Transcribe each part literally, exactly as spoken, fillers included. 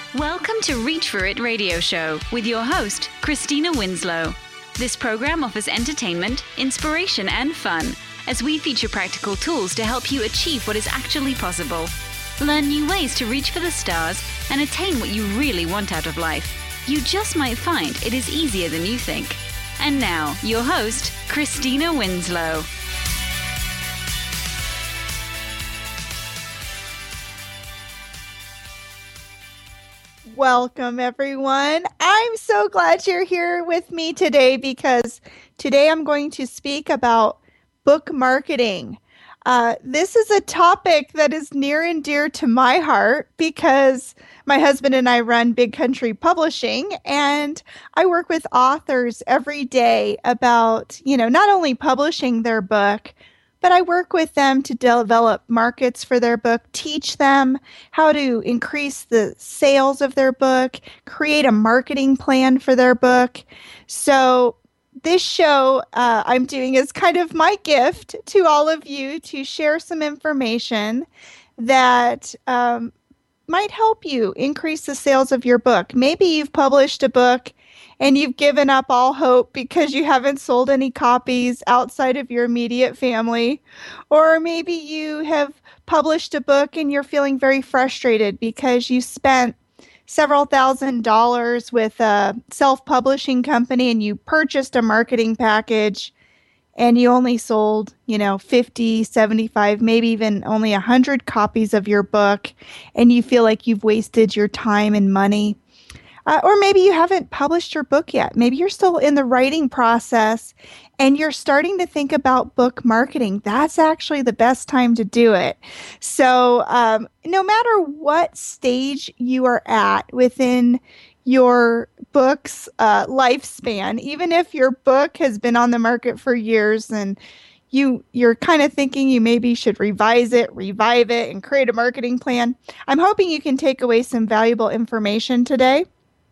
Welcome to Reach For It radio show with your host, Christina Winslow. This program offers entertainment, inspiration, and fun as we feature practical tools to help you achieve what is actually possible. Learn new ways to reach for the stars and attain what you really want out of life. You just might find it is easier than you think. And now, your host, Christina Winslow. Welcome, everyone. I'm so glad you're here with me today because today I'm going to speak about book marketing. Uh, this is a topic that is near and dear to my heart because my husband and I run Big Country Publishing, and I work with authors every day about, you know, not only publishing their book, but I work with them to develop markets for their book, teach them how to increase the sales of their book, create a marketing plan for their book. So this show uh, I'm doing is kind of my gift to all of you to share some information that um, might help you increase the sales of your book. Maybe you've published a book and you've given up all hope because you haven't sold any copies outside of your immediate family. Or maybe you have published a book and you're feeling very frustrated because you spent several thousand dollars with a self-publishing company and you purchased a marketing package and you only sold, you know, fifty, seventy-five, maybe even only one hundred copies of your book, and you feel like you've wasted your time and money. Uh, or maybe you haven't published your book yet. Maybe you're still in the writing process and you're starting to think about book marketing. That's actually the best time to do it. So um, no matter what stage you are at within your book's uh, lifespan, even if your book has been on the market for years and you, you're kind of thinking you maybe should revise it, revive it, and create a marketing plan, I'm hoping you can take away some valuable information today.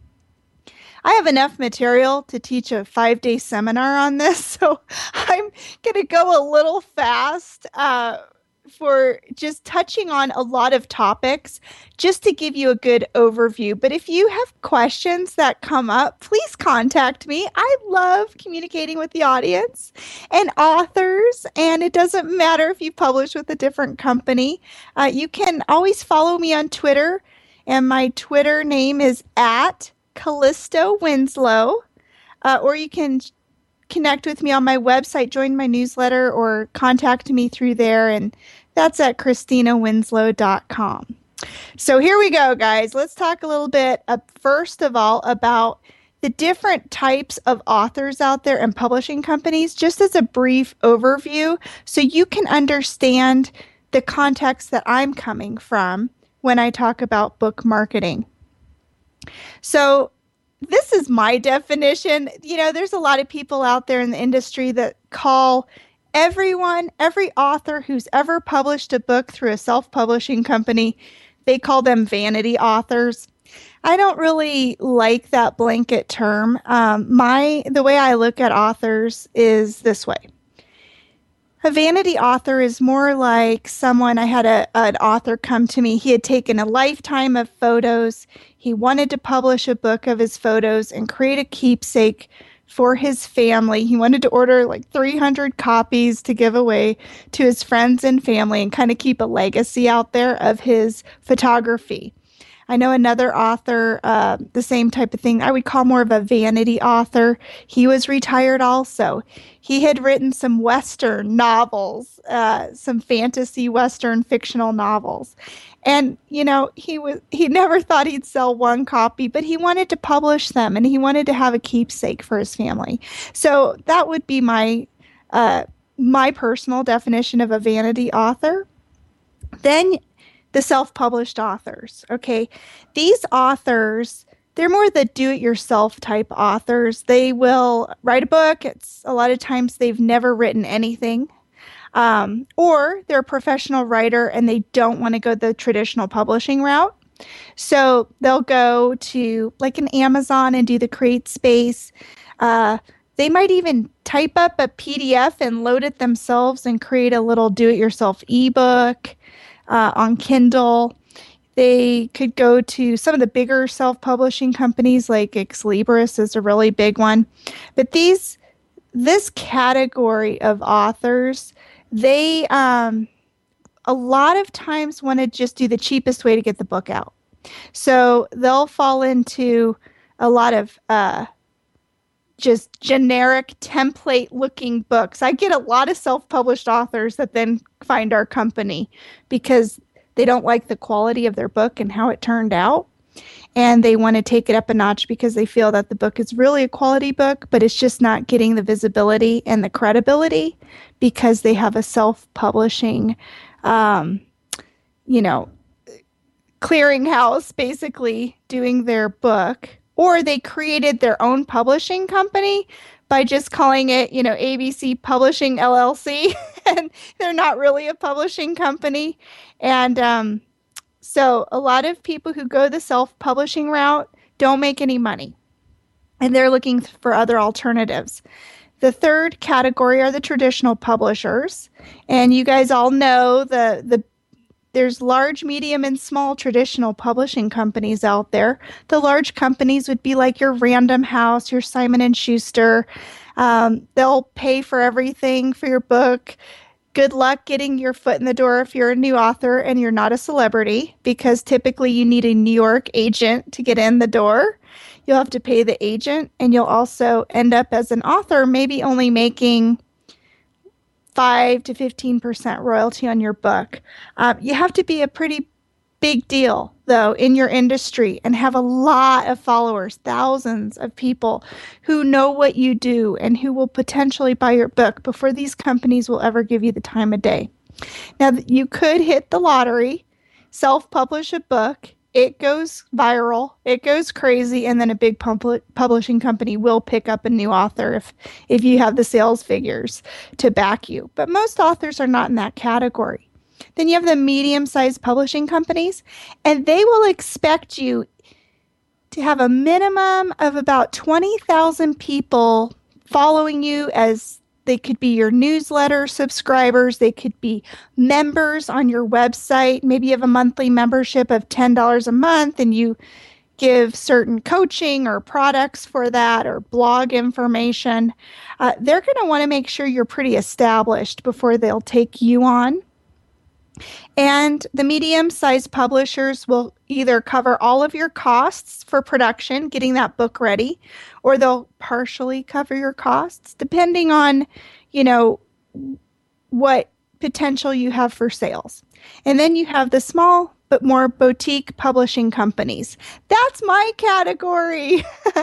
I have enough material to teach a five-day seminar on this, so I'm going to go a little fast uh, for just touching on a lot of topics, just to give you a good overview. But if you have questions that come up, please contact me. I love communicating with the audience and authors, and it doesn't matter if you publish with a different company. Uh, you can always follow me on Twitter, and my Twitter name is at Callisto Winslow, uh, or you can connect with me on my website, join my newsletter, or contact me through there, and that's at christina winslow dot com. So here we go, guys. Let's talk a little bit, uh, first of all, about the different types of authors out there and publishing companies, just as a brief overview, so you can understand the context that I'm coming from when I talk about book marketing. So this is my definition. You know, there's a lot of people out there in the industry that call everyone, every author who's ever published a book through a self-publishing company, they call them vanity authors. I don't really like that blanket term. Um, my the way I look at authors is this way. A vanity author is more like someone, I had a, an author come to me. He had taken a lifetime of photos. He wanted to publish a book of his photos and create a keepsake for his family. He wanted to order like three hundred copies to give away to his friends and family and kind of keep a legacy out there of his photography. I know another author, uh, the same type of thing, I would call more of a vanity author. He was retired also. He had written some Western novels, uh, some fantasy Western fictional novels. And, you know, he was he never thought he'd sell one copy, but he wanted to publish them and he wanted to have a keepsake for his family. So that would be my uh, my personal definition of a vanity author. Then the self-published authors, okay? These authors, they're more the do-it-yourself type authors. They will write a book. It's a lot of times they've never written anything. Um, or they're a professional writer and they don't want to go the traditional publishing route. So they'll go to like an Amazon and do the CreateSpace. Uh, they might even type up a P D F and load it themselves and create a little do-it-yourself ebook uh, on Kindle. They could go to some of the bigger self-publishing companies, like Ex Libris is a really big one. But these, this category of authors, they um, a lot of times want to just do the cheapest way to get the book out. So they'll fall into a lot of uh, just generic template looking books. I get a lot of self-published authors that then find our company because they don't like the quality of their book and how it turned out. And they want to take it up a notch because they feel that the book is really a quality book, but it's just not getting the visibility and the credibility because they have a self-publishing, um, you know, clearinghouse basically doing their book. Or they created their own publishing company by just calling it, you know, A B C Publishing L L C, and they're not really a publishing company. And um, so a lot of people who go the self-publishing route don't make any money, and they're looking for other alternatives. The third category are the traditional publishers, and you guys all know the the there's large, medium, and small traditional publishing companies out there. The large companies would be like your Random House, your Simon and Schuster. Um, they'll pay for everything for your book. Good luck getting your foot in the door if you're a new author and you're not a celebrity, because typically you need a New York agent to get in the door. You'll have to pay the agent, and you'll also end up as an author maybe only making five to fifteen percent royalty on your book. Um, you have to be a pretty big deal, though, in your industry and have a lot of followers, thousands of people who know what you do and who will potentially buy your book before these companies will ever give you the time of day. Now, you could hit the lottery, self-publish a book, it goes viral, it goes crazy, and then a big pub- publishing company will pick up a new author if, if you have the sales figures to back you. But most authors are not in that category. Then you have the medium-sized publishing companies, and they will expect you to have a minimum of about twenty thousand people following you. As they could be your newsletter subscribers. They could be members on your website. Maybe you have a monthly membership of ten dollars a month and you give certain coaching or products for that or blog information. Uh, they're going to want to make sure you're pretty established before they'll take you on. And the medium-sized publishers will either cover all of your costs for production, getting that book ready, or they'll partially cover your costs, depending on, you know, what potential you have for sales. And then you have the small but more boutique publishing companies. That's my category.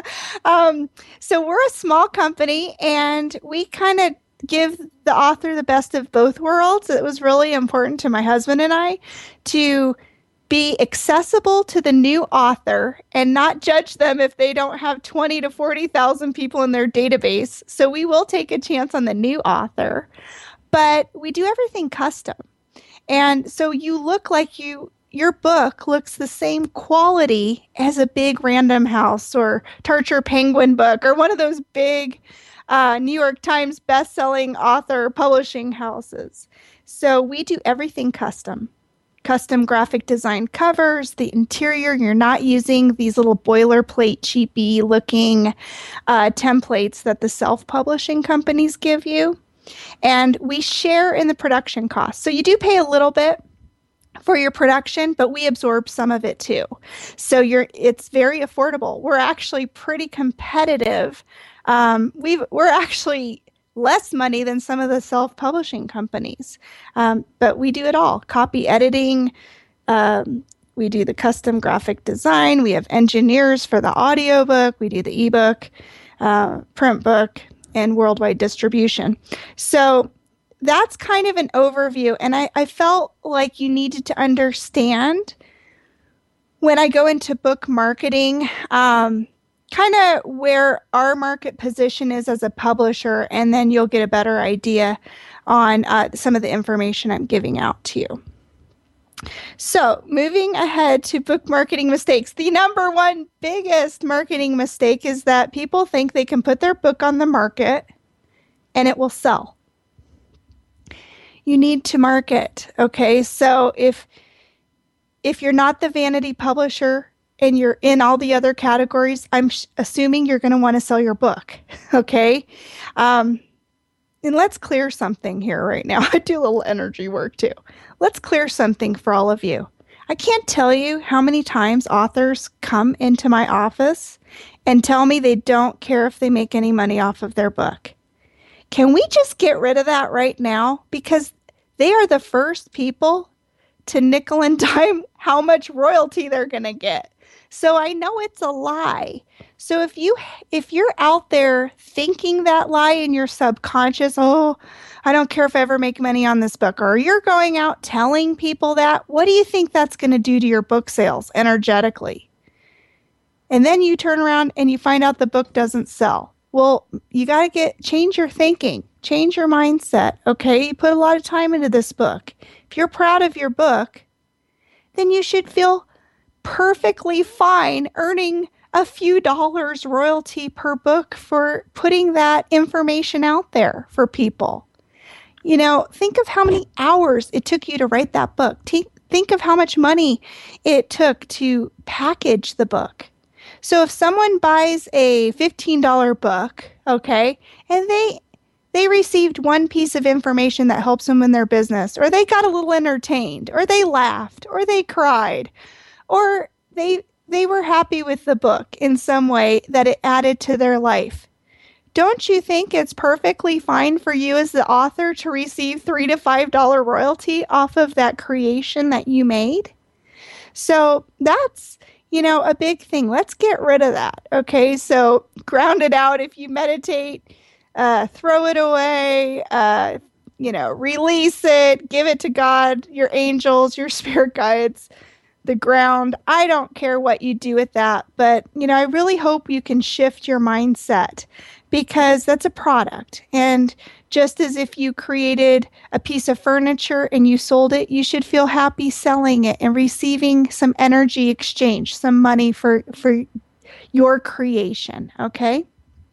um, so we're a small company, and we kind of give the author the best of both worlds. It was really important to my husband and I to be accessible to the new author and not judge them if they don't have twenty to forty thousand people in their database. So we will take a chance on the new author, but we do everything custom. And so you look like you, your book looks the same quality as a big Random House or Tarcher Penguin book or one of those big Uh, New York Times best-selling author publishing houses. So we do everything custom. Custom graphic design covers, the interior. You're not using these little boilerplate, cheapy looking uh, templates that the self-publishing companies give you. And we share in the production costs. So you do pay a little bit for your production, but we absorb some of it too. So you're it's very affordable. We're actually pretty competitive. Um, we've, we're actually less money than some of the self-publishing companies, um, but we do it all. Copy editing, um, we do the custom graphic design, we have engineers for the audiobook, we do the ebook, uh, print book, and worldwide distribution. So that's kind of an overview, and I, I felt like you needed to understand when I go into book marketing, um, kind of where our market position is as a publisher, and then you'll get a better idea on uh, some of the information I'm giving out to you. So moving ahead to book marketing mistakes, the number one biggest marketing mistake is that people think they can put their book on the market and it will sell. You need to market, okay? So if if you're not the vanity publisher and you're in all the other categories, I'm sh- assuming you're going to want to sell your book. Okay. Um, and let's clear something here right now. I do a little energy work too. Let's clear something for all of you. I can't tell you how many times authors come into my office and tell me they don't care if they make any money off of their book. Can we just get rid of that right now? Because they are the first people to nickel and dime how much royalty they're going to get. So I know it's a lie. So if you if you're out there thinking that lie in your subconscious, oh, I don't care if I ever make money on this book, or you're going out telling people that, what do you think that's going to do to your book sales energetically? And then you turn around and you find out the book doesn't sell. Well, you got to get change your thinking, change your mindset. Okay, you put a lot of time into this book. If you're proud of your book, then you should feel perfectly fine earning a few dollars royalty per book for putting that information out there for people. You know, think of how many hours it took you to write that book. T- think of how much money it took to package the book. So if someone buys a fifteen dollars book, okay, and they they received one piece of information that helps them in their business, or they got a little entertained, or they laughed, or they cried, or they they were happy with the book in some way that it added to their life. Don't you think it's perfectly fine for you as the author to receive three to five dollar royalty off of that creation that you made? So that's, you know, a big thing. Let's get rid of that. Okay, so ground it out. If you meditate, uh, throw it away. Uh, you know, release it. Give it to God, your angels, your spirit guides, the ground. I don't care what you do with that, but, you know, I really hope you can shift your mindset, because that's a product. And just as if you created a piece of furniture and you sold it, you should feel happy selling it and receiving some energy exchange, some money for, for your creation. Okay.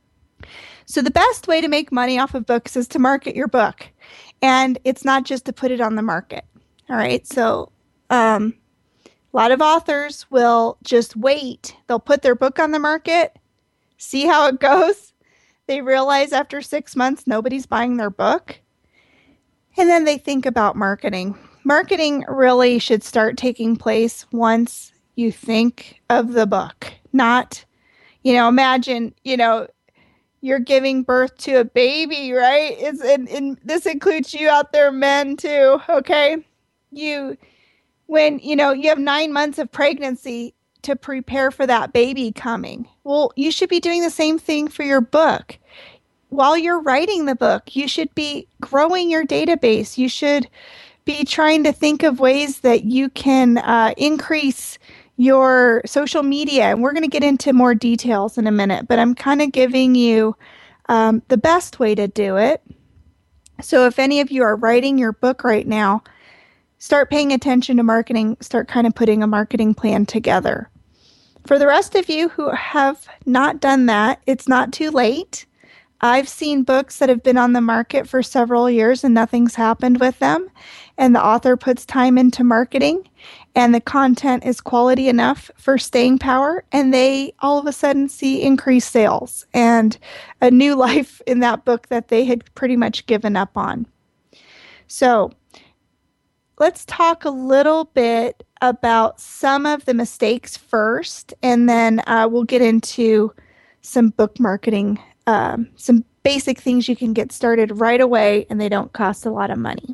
So the best way to make money off of books is to market your book. And it's not just to put it on the market. All right. So, um, a lot of authors will just wait. They'll put their book on the market, see how it goes. They realize after six months, nobody's buying their book. And then they think about marketing. Marketing really should start taking place once you think of the book. Not, you know, imagine, you know, you're giving birth to a baby, right? It's and, and this includes you out there, men too, okay? You... When, you know, you have nine months of pregnancy to prepare for that baby coming. Well, you should be doing the same thing for your book. While you're writing the book, you should be growing your database. You should be trying to think of ways that you can uh, increase your social media. And we're going to get into more details in a minute, but I'm kind of giving you um, the best way to do it. So if any of you are writing your book right now, start paying attention to marketing, start kind of putting a marketing plan together. For the rest of you who have not done that, it's not too late. I've seen books that have been on the market for several years and nothing's happened with them. And the author puts time into marketing and the content is quality enough for staying power. And they all of a sudden see increased sales and a new life in that book that they had pretty much given up on. So, let's talk a little bit about some of the mistakes first, and then uh, we'll get into some book marketing, um, some basic things you can get started right away, and they don't cost a lot of money.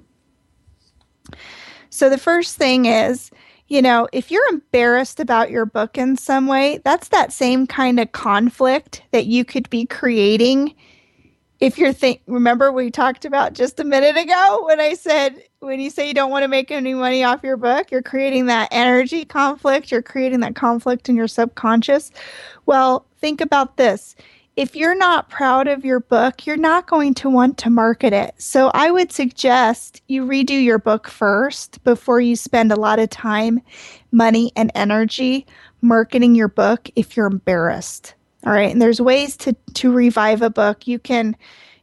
So the first thing is, you know, if you're embarrassed about your book in some way, that's that same kind of conflict that you could be creating. If you're think, remember we talked about just a minute ago when I said, when you say you don't want to make any money off your book, you're creating that energy conflict. You're creating that conflict in your subconscious. Well, think about this. If you're not proud of your book, you're not going to want to market it. So I would suggest you redo your book first before you spend a lot of time, money, and energy marketing your book if you're embarrassed. All right. And there's ways to, to revive a book. You can,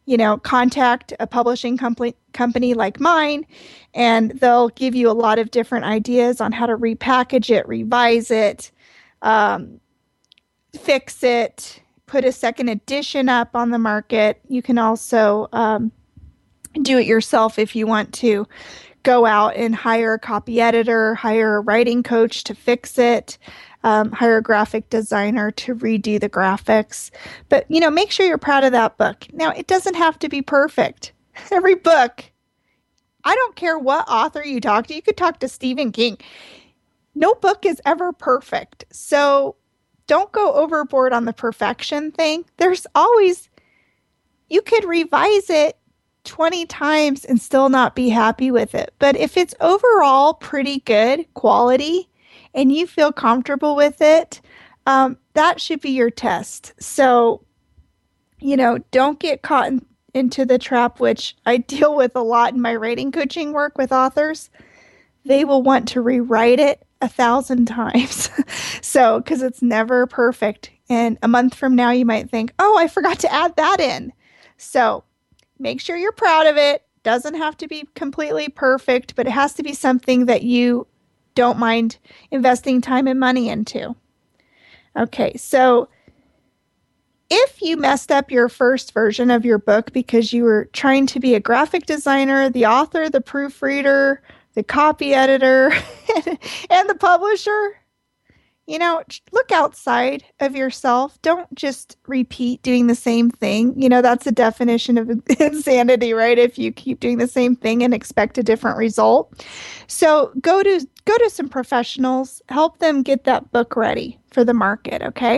you know, contact a publishing company company like mine, and they'll give you a lot of different ideas on how to repackage it, revise it, um, fix it, put a second edition up on the market. You can also um, do it yourself if you want to go out and hire a copy editor, hire a writing coach to fix it, um, hire a graphic designer to redo the graphics. But, you know, make sure you're proud of that book. Now, it doesn't have to be perfect. Every book, I don't care what author you talk to. You could talk to Stephen King. No book is ever perfect. So don't go overboard on the perfection thing. There's always, you could revise it twenty times and still not be happy with it. But if it's overall pretty good quality and you feel comfortable with it, um, that should be your test. So, you know, don't get caught in, into the trap, which I deal with a lot in my writing coaching work with authors. They will want to rewrite it a thousand times. So, because it's never perfect. And a month from now, you might think, oh, I forgot to add that in. So make sure you're proud of it. Doesn't have to be completely perfect, but it has to be something that you don't mind investing time and money into. Okay, so if you messed up your first version of your book because you were trying to be a graphic designer, the author, the proofreader, the copy editor, and the publisher, you know, look outside of yourself. Don't just repeat doing the same thing. You know, that's the definition of insanity, right? If you keep doing the same thing and expect a different result. So go to go to some professionals, help them get that book ready for the market, okay?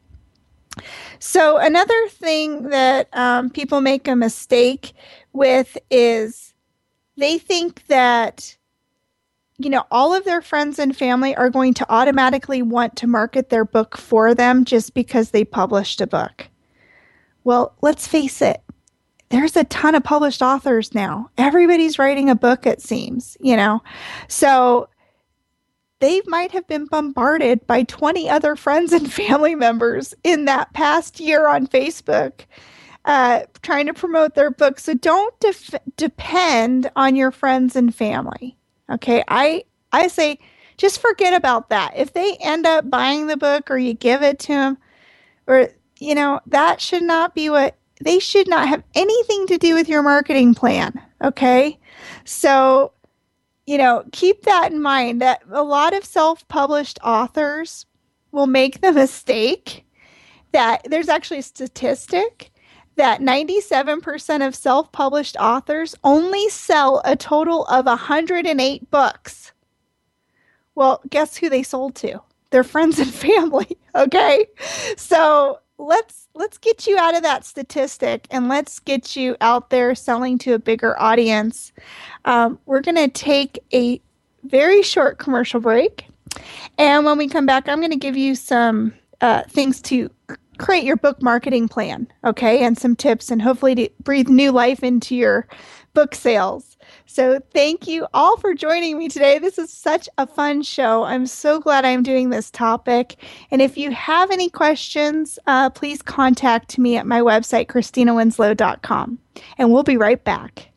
So another thing that um, people make a mistake with is they think that, you know, all of their friends and family are going to automatically want to market their book for them just because they published a book. Well, let's face it. There's a ton of published authors now. Everybody's writing a book, it seems, you know. So they might have been bombarded by twenty other friends and family members in that past year on Facebook uh, trying to promote their book. So don't def- depend on your friends and family. Okay, I I say just forget about that. If they end up buying the book or you give it to them, or, you know, that should not be what, they should not have anything to do with your marketing plan. Okay, so, you know, keep that in mind that a lot of self-published authors will make the mistake that there's actually a statistic that ninety-seven percent of self-published authors only sell a total of one hundred eight books. Well, guess who they sold to? Their friends and family, okay? So let's let's get you out of that statistic and let's get you out there selling to a bigger audience. Um, we're going to take a very short commercial break. And when we come back, I'm going to give you some uh, things to create your book marketing plan, okay, and some tips, and hopefully to breathe new life into your book sales. So thank you all for joining me today. This is such a fun show. I'm so glad I'm doing this topic. And if you have any questions, uh, please contact me at my website, Christina Winslow dot com. And we'll be right back.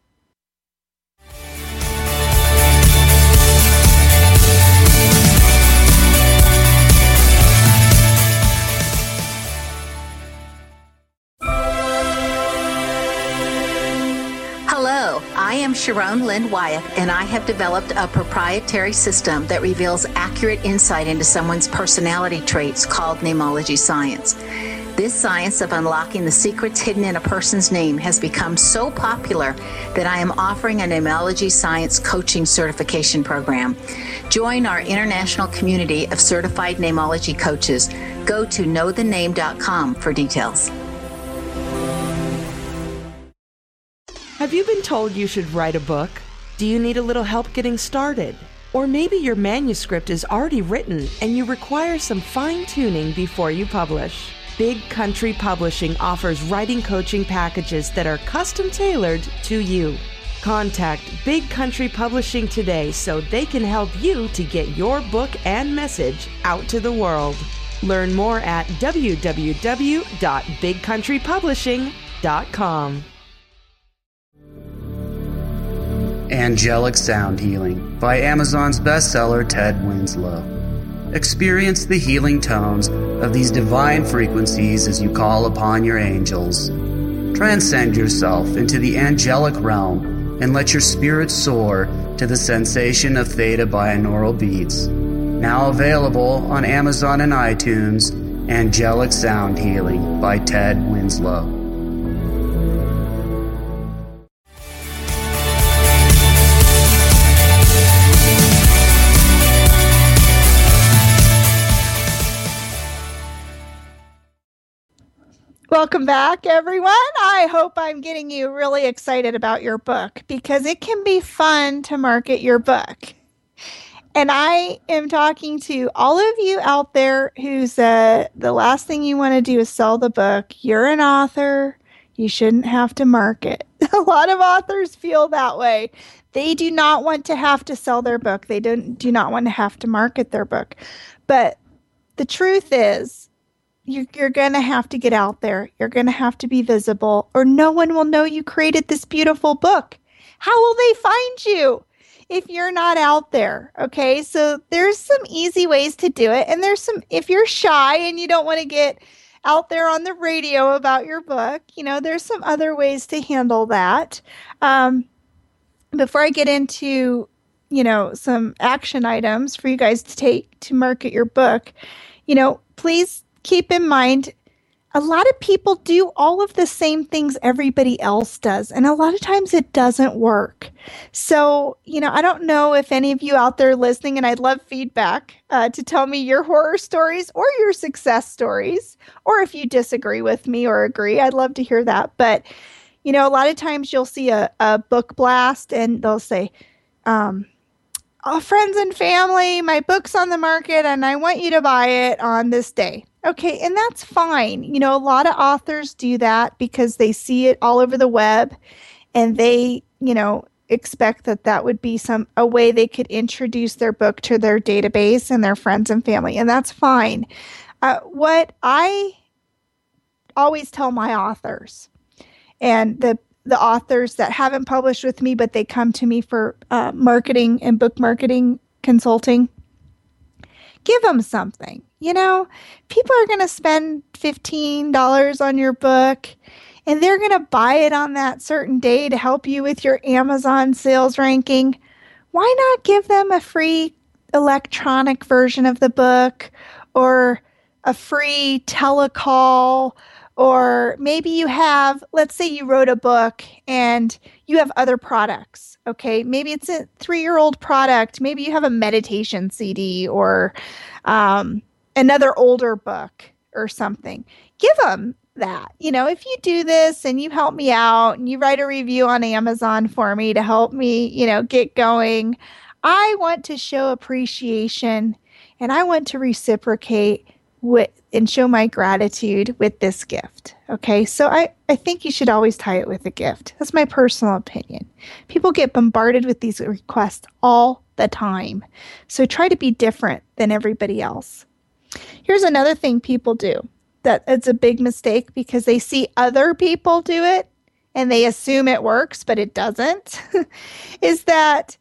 Hello, I am Sharon Lynn Wyeth, and I have developed a proprietary system that reveals accurate insight into someone's personality traits called Namology Science. This science of unlocking the secrets hidden in a person's name has become so popular that I am offering a Namology Science coaching certification program. Join our international community of certified Namology coaches. Go to know the name dot com for details. Have you been told you should write a book? Do you need a little help getting started? Or maybe your manuscript is already written and you require some fine-tuning before you publish. Big Country Publishing offers writing coaching packages that are custom-tailored to you. Contact Big Country Publishing today so they can help you to get your book and message out to the world. Learn more at w w w dot big country publishing dot com. Angelic Sound Healing by Amazon's bestseller Ted Winslow. Experience the healing tones of these divine frequencies as you call upon your angels. Transcend yourself into the angelic realm and let your spirit soar to the sensation of theta binaural beats. Now available on Amazon and iTunes, Angelic Sound Healing by Ted Winslow. Welcome back, everyone. I hope I'm getting you really excited about your book because it can be fun to market your book. And I am talking to all of you out there who said the last thing you want to do is sell the book. You're an author. You shouldn't have to market. A lot of authors feel that way. They do not want to have to sell their book. They don't do not want to have to market their book. But the truth is, You're, you're going to have to get out there. You're going to have to be visible, or no one will know you created this beautiful book. How will they find you if you're not out there? Okay, so there's some easy ways to do it. And there's some, if you're shy and you don't want to get out there on the radio about your book, you know, there's some other ways to handle that. Um, before I get into, you know, some action items for you guys to take to market your book, you know, please keep in mind, a lot of people do all of the same things everybody else does, and a lot of times it doesn't work. So, you know, I don't know if any of you out there listening, and I'd love feedback uh, to tell me your horror stories or your success stories, or if you disagree with me or agree, I'd love to hear that. But, you know, a lot of times you'll see a, a book blast and they'll say, um, oh, friends and family, my book's on the market and I want you to buy it on this day. Okay, and that's fine. You know, a lot of authors do that because they see it all over the web and they, you know, expect that that would be some a way they could introduce their book to their database and their friends and family, and that's fine. Uh, what I always tell my authors, and the the authors that haven't published with me, but they come to me for uh, marketing and book marketing consulting, give them something. You know, people are going to spend fifteen dollars on your book and they're going to buy it on that certain day to help you with your Amazon sales ranking. Why not give them a free electronic version of the book, or a free telecall? Or maybe you have, let's say you wrote a book and you have other products, okay? Maybe it's a three-year-old product. Maybe you have a meditation C D or um, another older book or something. Give them that. You know, if you do this and you help me out and you write a review on Amazon for me to help me, you know, get going, I want to show appreciation and I want to reciprocate with and show my gratitude with this gift. Okay, so I, I think you should always tie it with a gift. That's my personal opinion. People get bombarded with these requests all the time. So try to be different than everybody else. Here's another thing people do that it's a big mistake because they see other people do it and they assume it works, but it doesn't, is that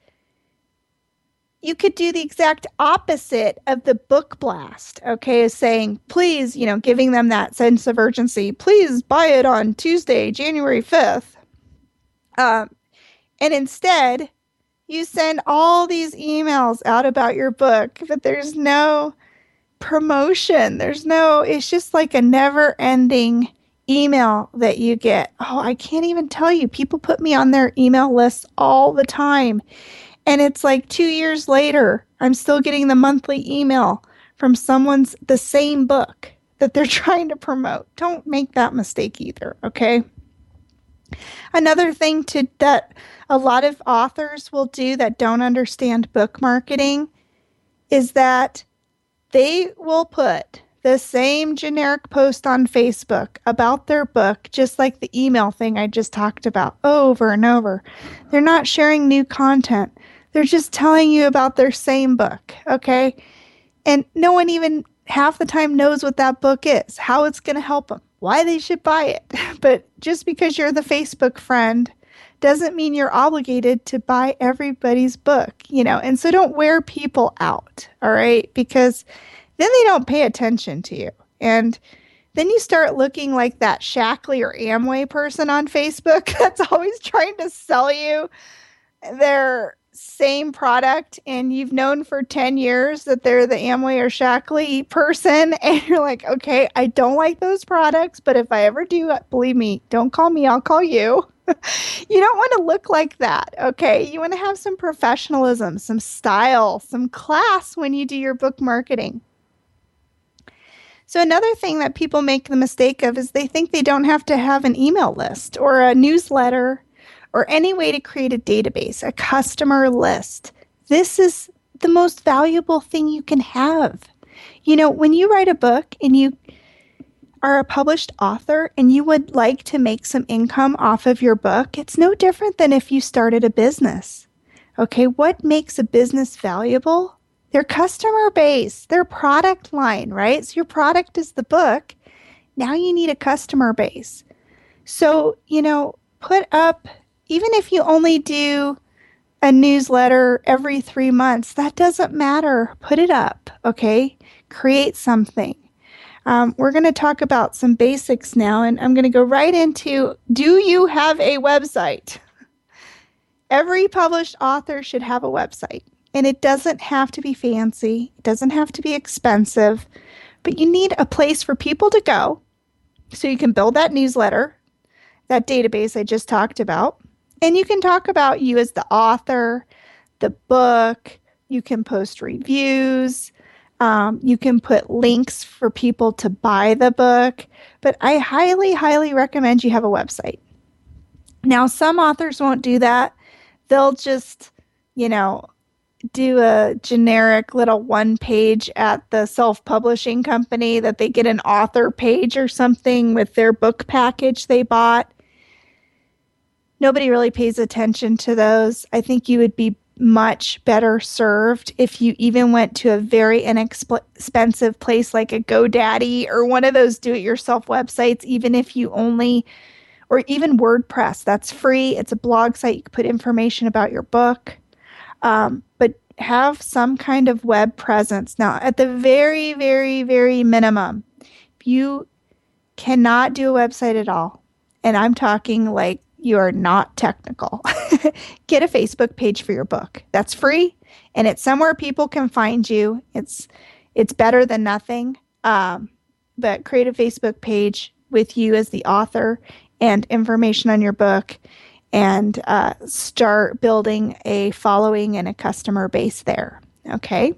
you could do the exact opposite of the book blast, okay, is saying, please, you know, giving them that sense of urgency, please buy it on Tuesday, January fifth. Um, and instead, you send all these emails out about your book, but there's no promotion. There's no, it's just like a never ending email that you get. Oh, I can't even tell you. People put me on their email list all the time. And it's like two years later, I'm still getting the monthly email from someone's the same book that they're trying to promote. Don't make that mistake either, okay? Another thing to that a lot of authors will do that don't understand book marketing is that they will put the same generic post on Facebook about their book, just like the email thing I just talked about, over and over. They're not sharing new content. They're just telling you about their same book, okay? And no one even half the time knows what that book is, how it's going to help them, why they should buy it. But just because you're the Facebook friend doesn't mean you're obligated to buy everybody's book, you know, and so don't wear people out, all right? Because then they don't pay attention to you. And then you start looking like that Shaklee or Amway person on Facebook that's always trying to sell you their same product, and you've known for ten years that they're the Amway or Shaklee person, and you're like, okay, I don't like those products, but if I ever do, believe me, don't call me, I'll call you. You don't want to look like that, okay? You want to have some professionalism, some style, some class when you do your book marketing. So another thing that people make the mistake of is they think they don't have to have an email list or a newsletter or any way to create a database, a customer list. This is the most valuable thing you can have. You know, when you write a book and you are a published author and you would like to make some income off of your book, it's no different than if you started a business. Okay, what makes a business valuable? Their customer base, their product line, right? So your product is the book. Now you need a customer base. So, you know, put up, even if you only do a newsletter every three months, that doesn't matter. Put it up, okay? Create something. Um, we're going to talk about some basics now, and I'm going to go right into, do you have a website? Every published author should have a website. And it doesn't have to be fancy. It doesn't have to be expensive. But you need a place for people to go so you can build that newsletter, that database I just talked about. And you can talk about you as the author, the book. You can post reviews. Um, you can put links for people to buy the book. But I highly, highly recommend you have a website. Now, some authors won't do that. They'll just, you know, do a generic little one page at the self-publishing company that they get an author page or something with their book package they bought. Nobody really pays attention to those. I think you would be much better served if you even went to a very inexpensive place like a GoDaddy or one of those do-it-yourself websites, even if you only, or even WordPress. That's free. It's a blog site. You can put information about your book. Um, but have some kind of web presence. Now, at the very, very, very minimum, you cannot do a website at all. And I'm talking like you are not technical. Get a Facebook page for your book. That's free, and it's somewhere people can find you. It's it's better than nothing. Um, but create a Facebook page with you as the author and information on your book, and uh, start building a following and a customer base there, okay?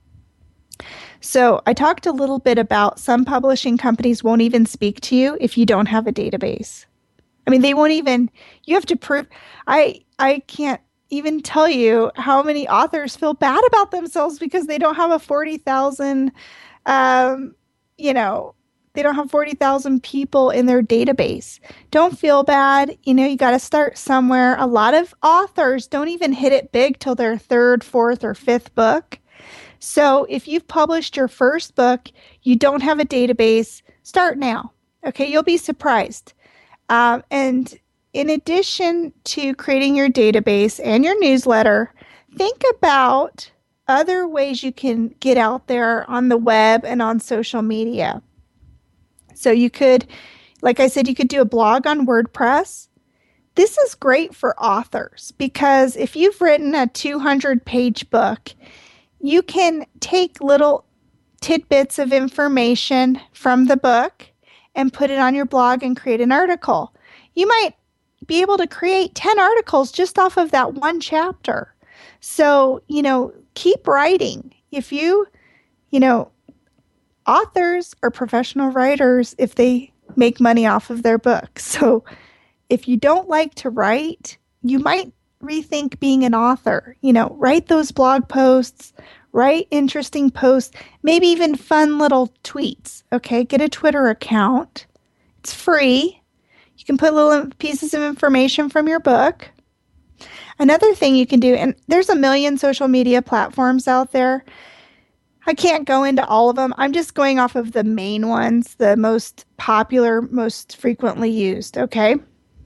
So I talked a little bit about some publishing companies won't even speak to you if you don't have a database. I mean, they won't even, you have to prove, I I can't even tell you how many authors feel bad about themselves because they don't have a forty thousand, um, you know, they don't have forty thousand people in their database. Don't feel bad. You know, you got to start somewhere. A lot of authors don't even hit it big till their third, fourth, or fifth book. So if you've published your first book, you don't have a database, start now. Okay, you'll be surprised. Um, and in addition to creating your database and your newsletter, think about other ways you can get out there on the web and on social media. So you could, like I said, you could do a blog on WordPress. This is great for authors because if you've written a two hundred page book, you can take little tidbits of information from the book and put it on your blog and create an article. You might be able to create ten articles just off of that one chapter. So, you know, keep writing. If you, you know, authors are professional writers if they make money off of their books. So if you don't like to write, you might rethink being an author. You know, write those blog posts, write interesting posts, maybe even fun little tweets. Okay, get a Twitter account. It's free. You can put little pieces of information from your book. Another thing you can do, and there's a million social media platforms out there. I can't go into all of them. I'm just going off of the main ones, the most popular, most frequently used, okay?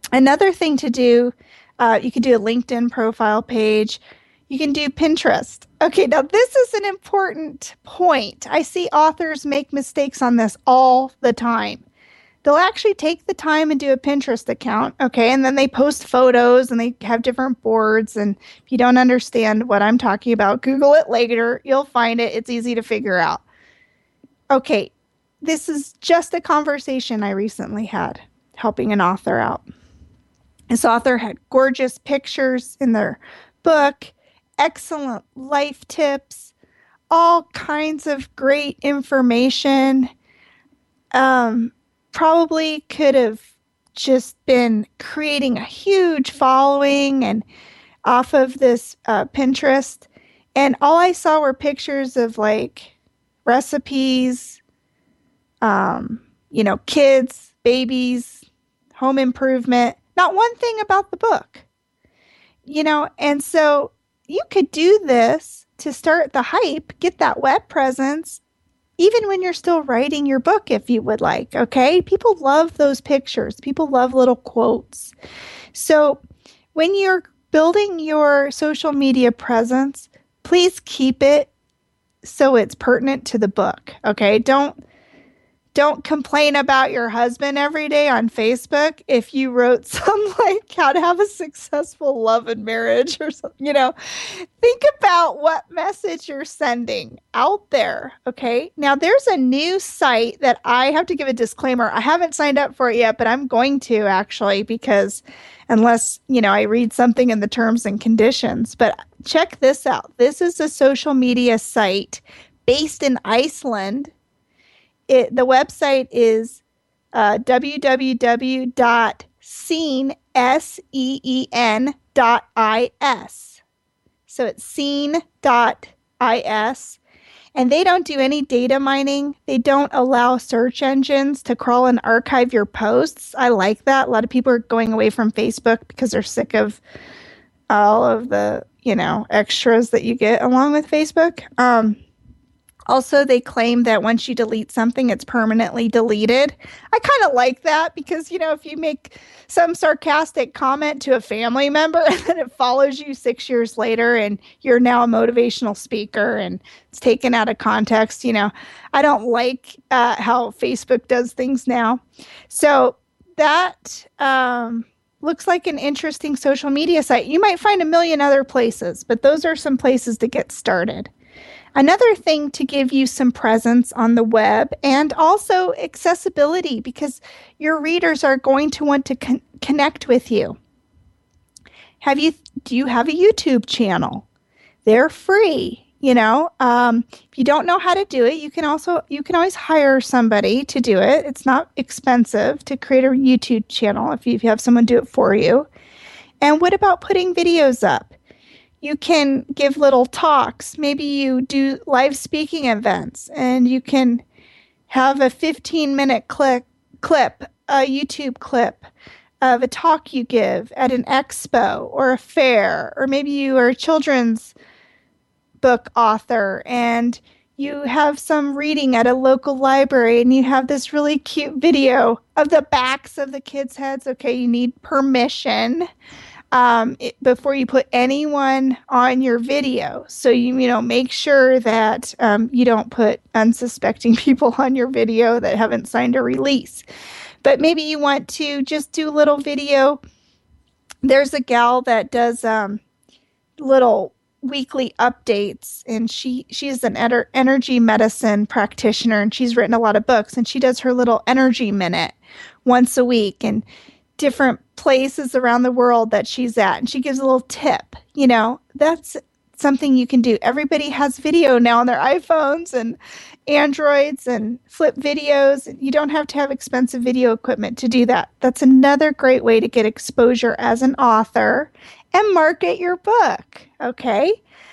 Another thing to do, uh, you can do a LinkedIn profile page. You can do Pinterest. Okay, now this is an important point. I see authors make mistakes on this all the time. They'll actually take the time and do a Pinterest account, okay, and then they post photos and they have different boards. And if you don't understand what I'm talking about, Google it later. You'll find it. It's easy to figure out. Okay, this is just a conversation I recently had helping an author out. This author had gorgeous pictures in their book, excellent life tips, all kinds of great information. Um, probably could have just been creating a huge following and off of this uh, Pinterest. And all I saw were pictures of like recipes, um, you know, kids, babies, home improvement. Not one thing about the book, you know, and so you could do this to start the hype, get that web presence, even when you're still writing your book, if you would like, okay? People love those pictures. People love little quotes. So when you're building your social media presence, please keep it so it's pertinent to the book, okay? Don't Don't complain about your husband every day on Facebook if you wrote some like how to have a successful love and marriage or something, you know. Think about what message you're sending out there, okay? Now, there's a new site that I have to give a disclaimer. I haven't signed up for it yet, but I'm going to actually because unless, you know, I read something in the terms and conditions. But check this out. This is a social media site based in Iceland. It, the website is uh, w w w dot seen, S E E N dot I S. So it's seen dot I S. And they don't do any data mining. They don't allow search engines to crawl and archive your posts. I like that. A lot of people are going away from Facebook because they're sick of all of the, you know, extras that you get along with Facebook. Um, Also, they claim that once you delete something, it's permanently deleted. I kind of like that because, you know, if you make some sarcastic comment to a family member and then it follows you six years later and you're now a motivational speaker and it's taken out of context, you know, I don't like uh, how Facebook does things now. So that um, looks like an interesting social media site. You might find a million other places, but those are some places to get started. Another thing to give you some presence on the web and also accessibility because your readers are going to want to con- connect with you. Have you, do you have a YouTube channel? They're free, you know. Um, if you don't know how to do it, you can also, you can always hire somebody to do it. It's not expensive to create a YouTube channel if you, if you have someone do it for you. And what about putting videos up? You can give little talks. Maybe you do live speaking events and you can have a fifteen minute clip, clip, a YouTube clip of a talk you give at an expo or a fair, or maybe you are a children's book author and you have some reading at a local library and you have this really cute video of the backs of the kids' heads. Okay, you need permission. Um, it, before you put anyone on your video. So, you, you know, make sure that um, you don't put unsuspecting people on your video that haven't signed a release. But maybe you want to just do a little video. There's a gal that does um, little weekly updates, and she, she's an ener- energy medicine practitioner, and she's written a lot of books, and she does her little energy minute once a week, and different places around the world that she's at, and she gives a little tip. You know, that's something you can do. Everybody has video now on their iPhones and Androids and flip videos. You don't have to have expensive video equipment to do that. That's another great way to get exposure as an author and market your book. Okay.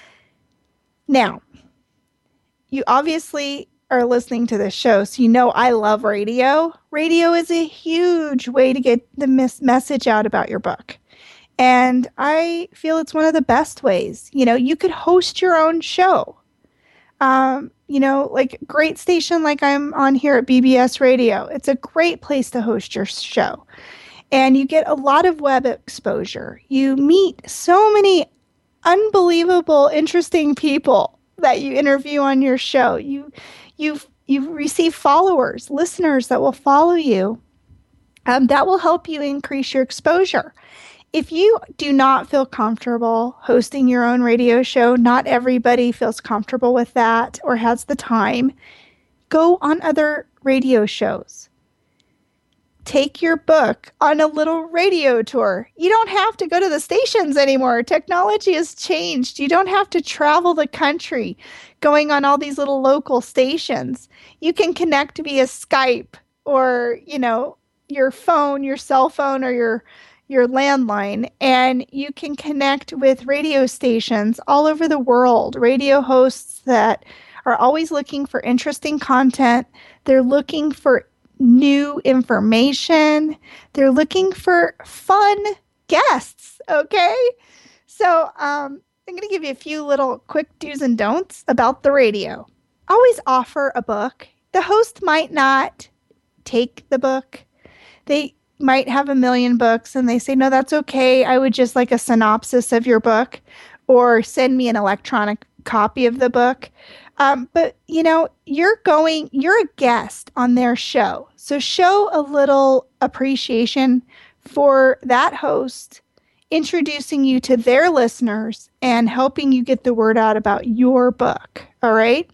Now, you obviously are listening to this show, so you know I love radio. Radio is a huge way to get the mis- message out about your book. And I feel it's one of the best ways. You know, you could host your own show. Um, you know, like a great station like I'm on here at B B S Radio. It's a great place to host your show. and you get a lot of web exposure. You meet so many unbelievable, interesting people that you interview on your show. You, you've, you receive followers, listeners that will follow you. Um, that will help you increase your exposure. If you do not feel comfortable hosting your own radio show, not everybody feels comfortable with that or has the time, go on other radio shows. Take your book on a little radio tour. You don't have to go to the stations anymore. Technology has changed. You don't have to travel the country going on all these little local stations. You can connect via Skype or, you know, your phone, your cell phone, or your your landline, and you can connect with radio stations all over the world, radio hosts that are always looking for interesting content. They're looking for new information. They're looking for fun guests, okay? So um, I'm going to give you a few little quick do's and don'ts about the radio. Always offer a book. The host might not take the book. They might have a million books and they say, no, that's okay. I would just like a synopsis of your book or send me an electronic copy of the book. Um, but, you know, you're going, you're a guest on their show. So show a little appreciation for that host introducing you to their listeners and helping you get the word out about your book. All right.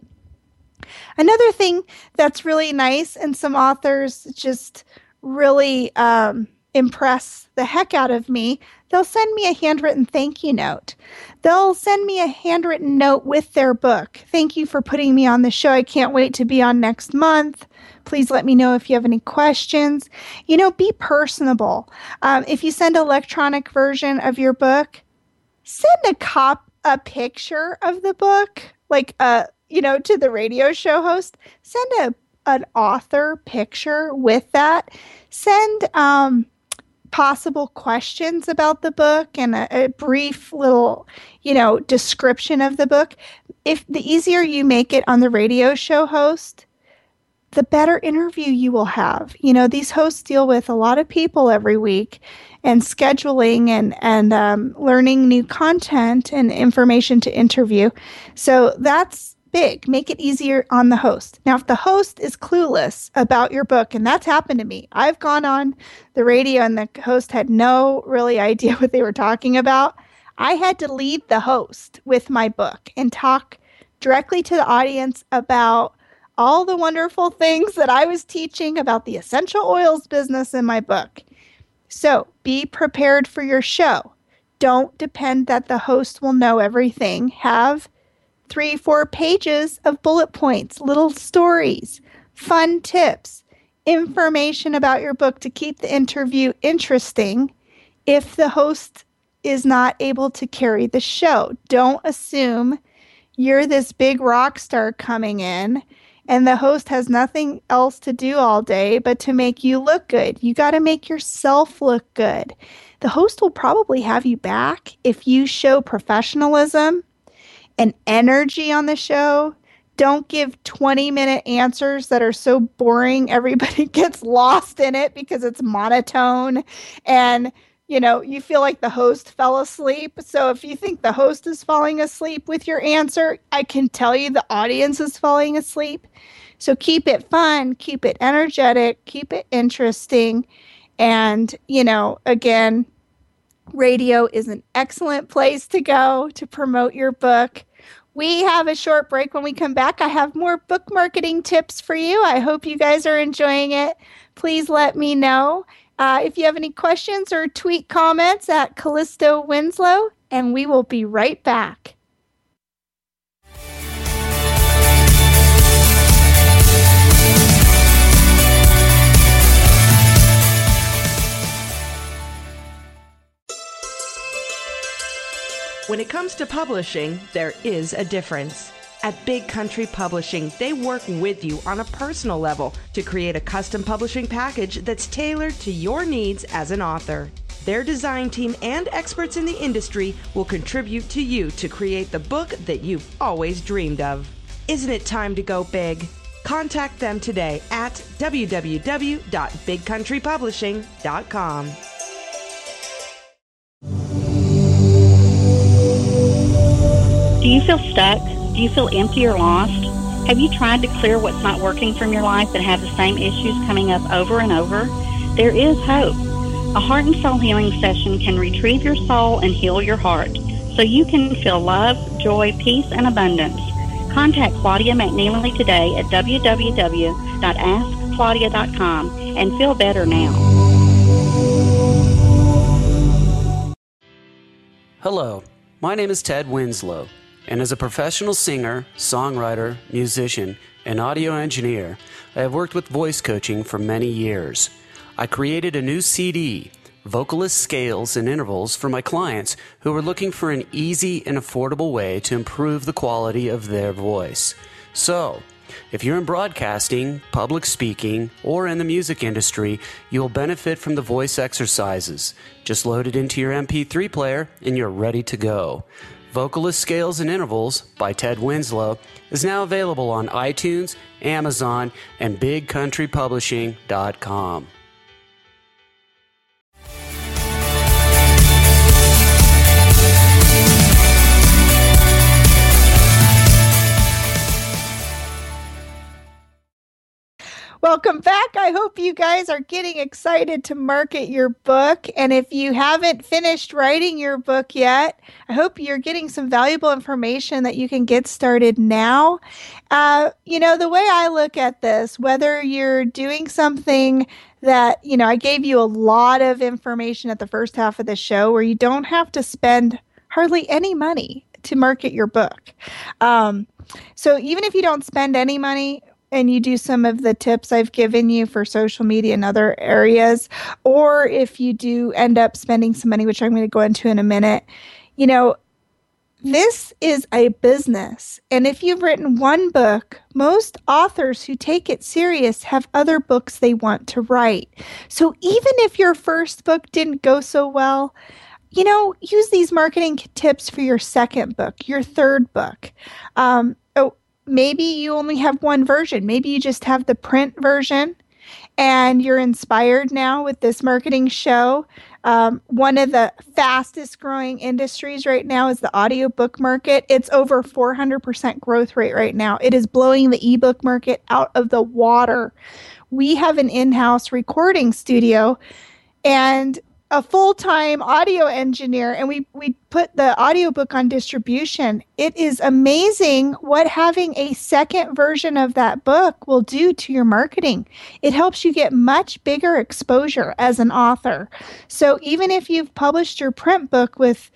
Another thing that's really nice, and some authors just really um, impress the heck out of me, they'll send me a handwritten thank you note. They'll send me a handwritten note with their book. Thank you for putting me on the show. I can't wait to be on next month. Please let me know if you have any questions. You know, be personable. Um, if you send an electronic version of your book, send a cop a picture of the book, like uh, you know, to the radio show host. Send a an author picture with that. Send um, possible questions about the book and a, a brief little, you know, description of the book. If the easier you make it on the radio show host, the better interview you will have. You know, these hosts deal with a lot of people every week, and scheduling and, and um, learning new content and information to interview. So that's big. Make it easier on the host. Now, if the host is clueless about your book, and that's happened to me, I've gone on the radio and the host had no really idea what they were talking about. I had to lead the host with my book and talk directly to the audience about all the wonderful things that I was teaching about the essential oils business in my book. So be prepared for your show. Don't depend that the host will know everything. Have three, four pages of bullet points, little stories, fun tips, information about your book to keep the interview interesting. If the host is not able to carry the show, don't assume you're this big rock star coming in and the host has nothing else to do all day but to make you look good. You got to make yourself look good. The host will probably have you back if you show professionalism and energy on the show. Don't give twenty minute answers that are so boring everybody gets lost in it because it's monotone and, you know, you feel like the host fell asleep. So if you think the host is falling asleep with your answer, I can tell you the audience is falling asleep. So keep it fun, keep it energetic, keep it interesting. And, you know, again, radio is an excellent place to go to promote your book. We have a short break. When we come back, I have more book marketing tips for you. I hope you guys are enjoying it. Please let me know uh, if you have any questions or tweet comments at Callisto Winslow, and we will be right back. When it comes to publishing, there is a difference. At Big Country Publishing, they work with you on a personal level to create a custom publishing package that's tailored to your needs as an author. Their design team and experts in the industry will contribute to you to create the book that you've always dreamed of. Isn't it time to go big? Contact them today at w w w dot big country publishing dot com. Do you feel stuck? Do you feel empty or lost? Have you tried to clear what's not working from your life but have the same issues coming up over and over? There is hope. A heart and soul healing session can retrieve your soul and heal your heart so you can feel love, joy, peace, and abundance. Contact Claudia McNeely today at w w w dot ask claudia dot com and feel better now. Hello, my name is Ted Winslow, and as a professional singer, songwriter, musician, and audio engineer, I have worked with voice coaching for many years. I created a new C D, Vocalist Scales and Intervals, for my clients who were looking for an easy and affordable way to improve the quality of their voice. So, if you're in broadcasting, public speaking, or in the music industry, you'll benefit from the voice exercises. Just load it into your M P three player and you're ready to go. Vocalist Scales and Intervals by Ted Winslow is now available on iTunes, Amazon, and big country publishing dot com. Welcome back. I hope you guys are getting excited to market your book. And if you haven't finished writing your book yet, I hope you're getting some valuable information that you can get started now. Uh, you know, the way I look at this, whether you're doing something that, you know, I gave you a lot of information at the first half of the show where you don't have to spend hardly any money to market your book. Um, so even if you don't spend any money, and you do some of the tips I've given you for social media and other areas, or if you do end up spending some money, which I'm going to go into in a minute, you know, this is a business. And if you've written one book, most authors who take it serious have other books they want to write. So even if your first book didn't go so well, you know, use these marketing tips for your second book, your third book. Um, oh, Maybe you only have one version. Maybe you just have the print version and you're inspired now with this marketing show. Um, one of the fastest growing industries right now is the audiobook market. It's over four hundred percent growth rate right now. It is blowing the ebook market out of the water. We have an in-house recording studio and a full-time audio engineer, and we, we put the audiobook on distribution. It is amazing what having a second version of that book will do to your marketing. It helps you get much bigger exposure as an author. So even if you've published your print book with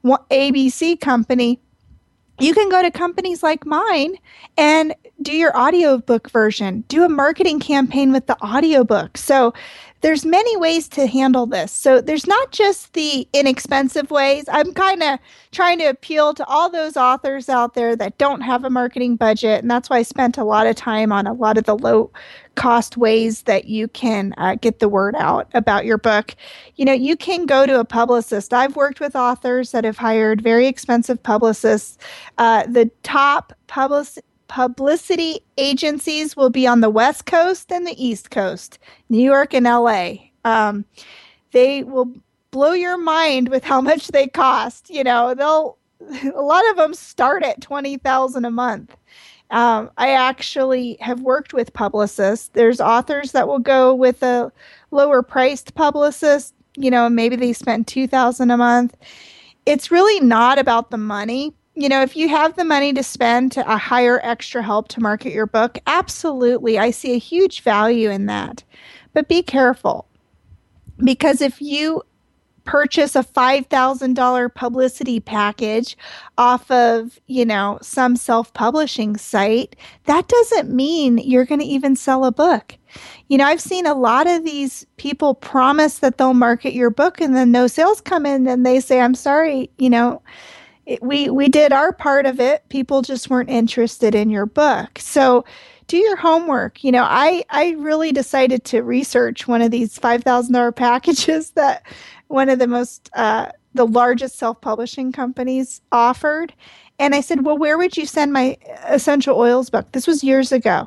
A B C company, you can go to companies like mine and do your audiobook version, do a marketing campaign with the audiobook. So there's many ways to handle this. So there's not just the inexpensive ways. I'm kind of trying to appeal to all those authors out there that don't have a marketing budget. And that's why I spent a lot of time on a lot of the low cost ways that you can uh, get the word out about your book. You know, you can go to a publicist. I've worked with authors that have hired very expensive publicists. Uh, the top publicist Publicity agencies will be on the West Coast and the East Coast, New York and L A. Um, they will blow your mind with how much they cost. You know, they'll a lot of them start at twenty thousand dollars a month. Um, I actually have worked with publicists. There's authors that will go with a lower priced publicist. You know, maybe they spend two thousand dollars a month. It's really not about the money. You know, if you have the money to spend to uh, hire extra help to market your book, absolutely. I see a huge value in that. But be careful, because if you purchase a five thousand dollars publicity package off of, you know, some self-publishing site, that doesn't mean you're going to even sell a book. You know, I've seen a lot of these people promise that they'll market your book and then no sales come in and they say, I'm sorry, you know, It, we we did our part of it. People just weren't interested in your book. So do your homework. You know, I, I really decided to research one of these five thousand dollars packages that one of the most, uh, the largest self-publishing companies offered. And I said, well, where would you send my essential oils book? This was years ago.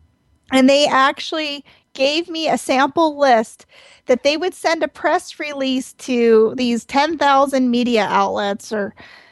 And they actually gave me a sample list that they would send a press release to these ten thousand media outlets or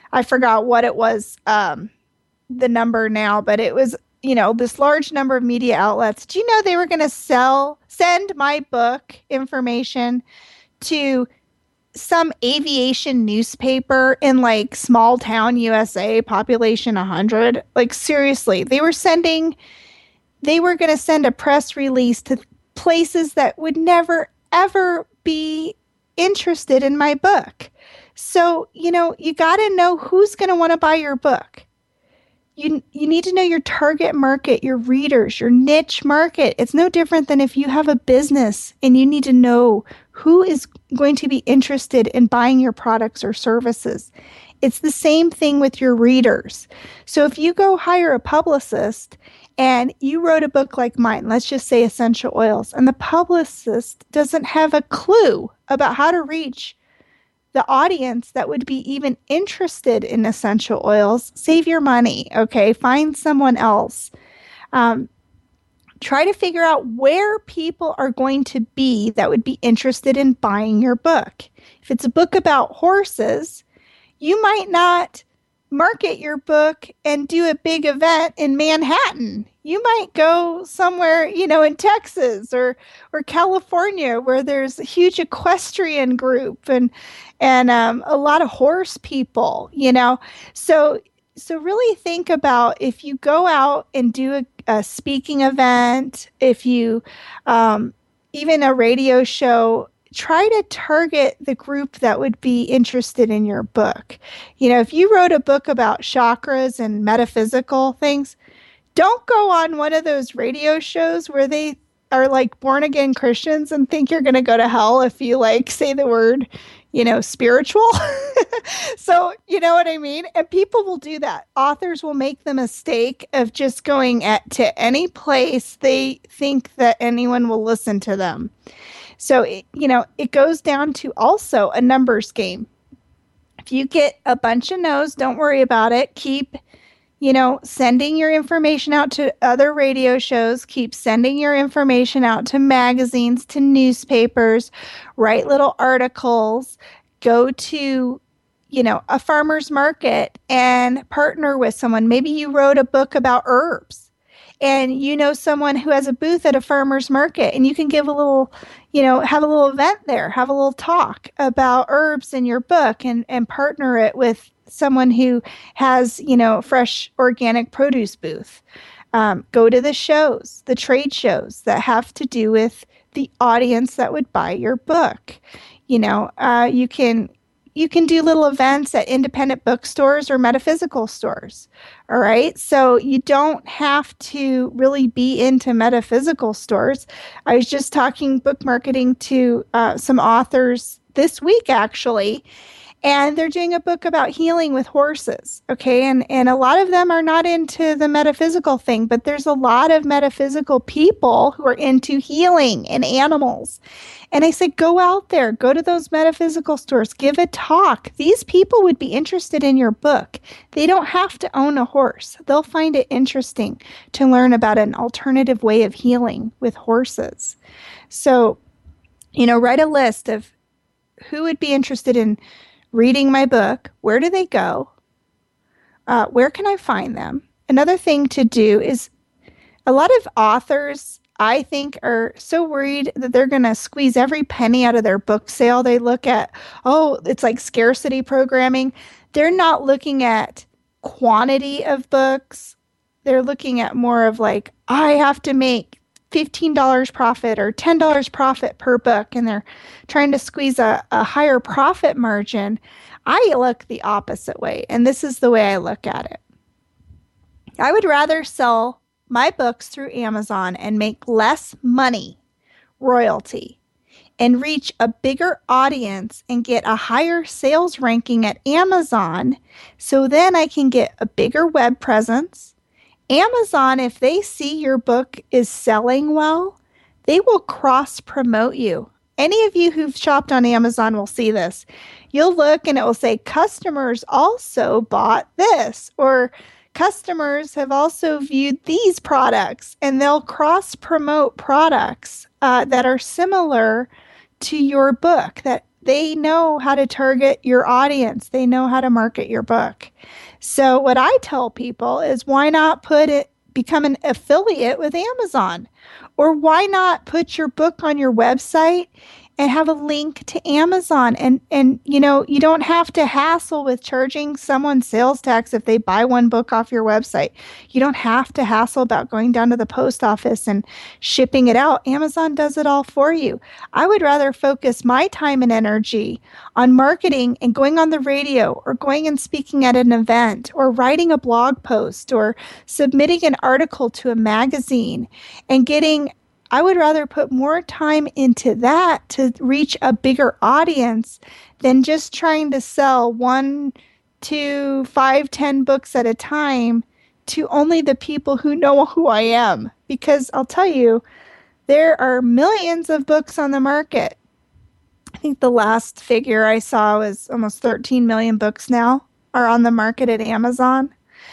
I forgot what it was, um, the number now, but it was, you know, this large number of media outlets. Do you know they were going to sell, send my book information to some aviation newspaper in like small town U S A, population one hundred? Like, seriously, they were sending, they were going to send a press release to places that would never, ever be interested in my book. So, you know, you got to know who's going to want to buy your book. You, you need to know your target market, your readers, your niche market. It's no different than if you have a business and you need to know who is going to be interested in buying your products or services. It's the same thing with your readers. So if you go hire a publicist and you wrote a book like mine, let's just say Essential Oils, and the publicist doesn't have a clue about how to reach the audience that would be even interested in essential oils, save your money, okay? Find someone else. Um, try to figure out where people are going to be that would be interested in buying your book. If it's a book about horses, you might not market your book and do a big event in Manhattan. You might go somewhere, you know, in Texas or or California where there's a huge equestrian group and and um, a lot of horse people, you know. So so really think about if you go out and do a, a speaking event, if you um, even a radio show, try to target the group that would be interested in your book. You know, if you wrote a book about chakras and metaphysical things, don't go on one of those radio shows where they are like born again Christians and think you're going to go to hell if you like say the word, you know, spiritual. So, you know what I mean? And people will do that. Authors will make the mistake of just going at to any place they think that anyone will listen to them. So, it, you know, it goes down to also a numbers game. If you get a bunch of no's, don't worry about it. Keep, you know, sending your information out to other radio shows. Keep sending your information out to magazines, to newspapers. Write little articles. Go to, you know, a farmer's market and partner with someone. Maybe you wrote a book about herbs. And you know someone who has a booth at a farmer's market, and you can give a little, you know, have a little event there, have a little talk about herbs in your book and, and partner it with someone who has, you know, fresh organic produce booth. Um, go to the shows, the trade shows that have to do with the audience that would buy your book. You know, uh, you can You can do little events at independent bookstores or metaphysical stores. All right. So you don't have to really be into metaphysical stores. I was just talking book marketing to uh, some authors this week, actually, and they're doing a book about healing with horses. Okay. And, and a lot of them are not into the metaphysical thing, but there's a lot of metaphysical people who are into healing and animals. And I said, go out there, go to those metaphysical stores, give a talk. These people would be interested in your book. They don't have to own a horse. They'll find it interesting to learn about an alternative way of healing with horses. So, you know, write a list of who would be interested in reading my book. Where do they go? Uh, where can I find them? Another thing to do is a lot of authors, I think, are so worried that they're going to squeeze every penny out of their book sale. They look at, oh, it's like scarcity programming. They're not looking at quantity of books. They're looking at more of like, I have to make fifteen dollars profit or ten dollars profit per book, and they're trying to squeeze a, a higher profit margin. I look the opposite way, and this is the way I look at it. I would rather sell my books through Amazon and make less money, royalty, and reach a bigger audience and get a higher sales ranking at Amazon, so then I can get a bigger web presence. Amazon, if they see your book is selling well, they will cross-promote you. Any of you who've shopped on Amazon will see this. You'll look and it will say, customers also bought this, or customers have also viewed these products, and they'll cross-promote products uh, that are similar to your book, that they know how to target your audience. They know how to market your book. So what I tell people is, why not put it, become an affiliate with Amazon? Or why not put your book on your website and have a link to Amazon? And, and you know, you don't have to hassle with charging someone sales tax if they buy one book off your website. You don't have to hassle about going down to the post office and shipping it out. Amazon does it all for you. I would rather focus my time and energy on marketing and going on the radio, or going and speaking at an event, or writing a blog post, or submitting an article to a magazine, and getting I would rather put more time into that to reach a bigger audience than just trying to sell one, two, five, ten books at a time to only the people who know who I am. Because I'll tell you, there are millions of books on the market. I think the last figure I saw was almost thirteen million books now are on the market at Amazon.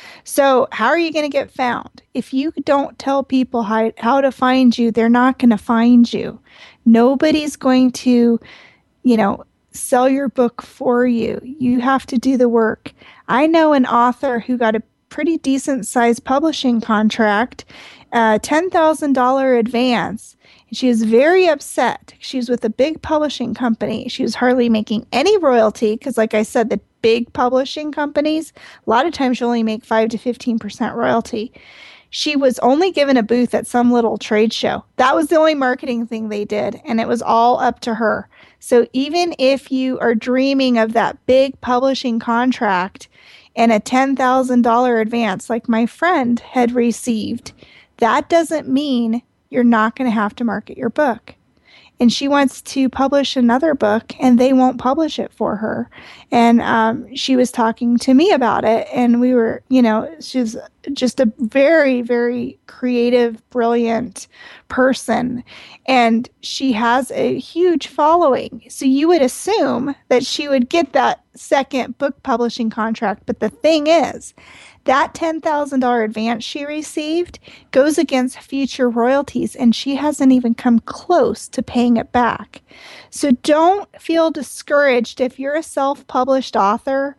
So how are you going to get found? If you don't tell people how, how to find you, they're not going to find you. Nobody's going to, you know, sell your book for you. You have to do the work. I know an author who got a pretty decent sized publishing contract, uh, ten thousand dollars advance. And she was very upset. She was with a big publishing company. She was hardly making any royalty because, like I said, the big publishing companies, a lot of times you only make five to fifteen percent royalty. She was only given a booth at some little trade show. That was the only marketing thing they did, and it was all up to her. So even if you are dreaming of that big publishing contract and a ten thousand dollars advance like my friend had received, that doesn't mean you're not going to have to market your book. And she wants to publish another book, and they won't publish it for her. And um, she was talking to me about it, and we were, you know, she's just a very, very creative, brilliant person. And she has a huge following. So you would assume that she would get that second book publishing contract. But the thing is, that ten thousand dollars advance she received goes against future royalties, and she hasn't even come close to paying it back. So don't feel discouraged if you're a self-published author,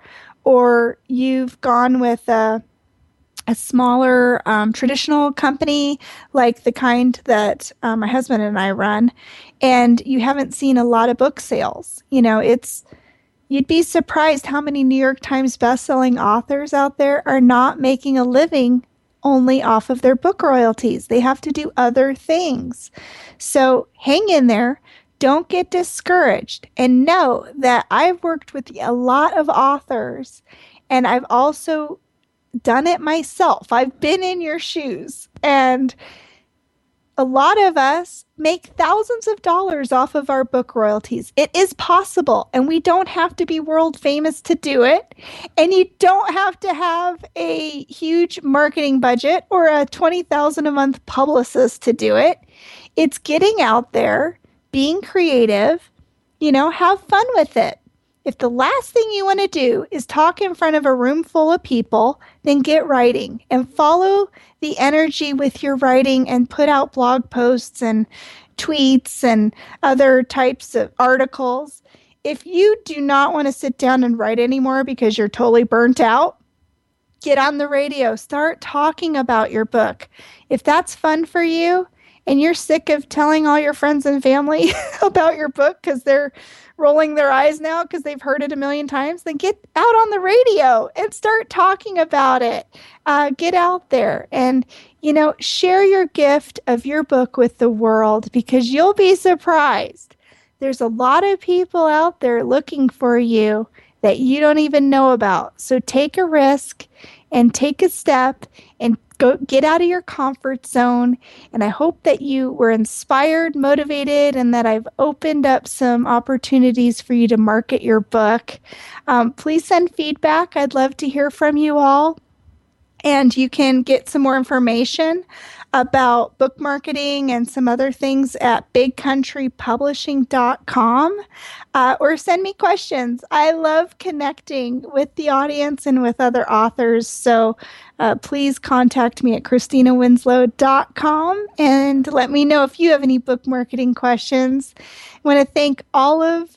or you've gone with a, a smaller um, traditional company like the kind that um, my husband and I run, and you haven't seen a lot of book sales. You know, it's You'd be surprised how many New York Times bestselling authors out there are not making a living only off of their book royalties. They have to do other things. So hang in there. Don't get discouraged. And know that I've worked with a lot of authors, and I've also done it myself. I've been in your shoes. And a lot of us make thousands of dollars off of our book royalties. It is possible, and we don't have to be world famous to do it. And you don't have to have a huge marketing budget or a twenty thousand dollars a month publicist to do it. It's getting out there, being creative, you know, have fun with it. If the last thing you want to do is talk in front of a room full of people, then get writing and follow the energy with your writing, and put out blog posts and tweets and other types of articles. If you do not want to sit down and write anymore because you're totally burnt out, get on the radio. Start talking about your book. If that's fun for you and you're sick of telling all your friends and family about your book because they're rolling their eyes now because they've heard it a million times, then get out on the radio and start talking about it. Uh, get out there and, you know, share your gift of your book with the world, because you'll be surprised. There's a lot of people out there looking for you that you don't even know about. So take a risk and take a step and go get out of your comfort zone. And I hope that you were inspired, motivated, and that I've opened up some opportunities for you to market your book. Um, please send feedback. I'd love to hear from you all. And you can get some more information about book marketing and some other things at big country publishing dot com, uh, or send me questions. I love connecting with the audience and with other authors. So uh, please contact me at christina winslow dot com and let me know if you have any book marketing questions. I want to thank all of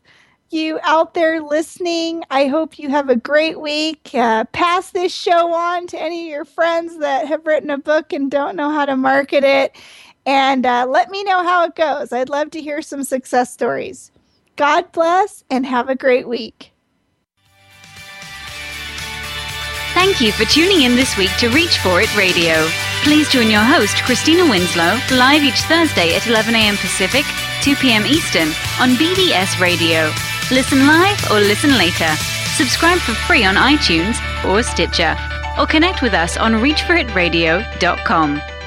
you out there listening. I hope you have a great week. Uh, pass this show on to any of your friends that have written a book and don't know how to market it. And uh, let me know how it goes. I'd love to hear some success stories. God bless and have a great week. Thank you for tuning in this week to Reach For It Radio. Please join your host, Christina Winslow, live each Thursday at eleven a.m. Pacific, two p.m. Eastern on B D S Radio. Listen live or listen later. Subscribe for free on iTunes or Stitcher. Or connect with us on reach for it radio dot com.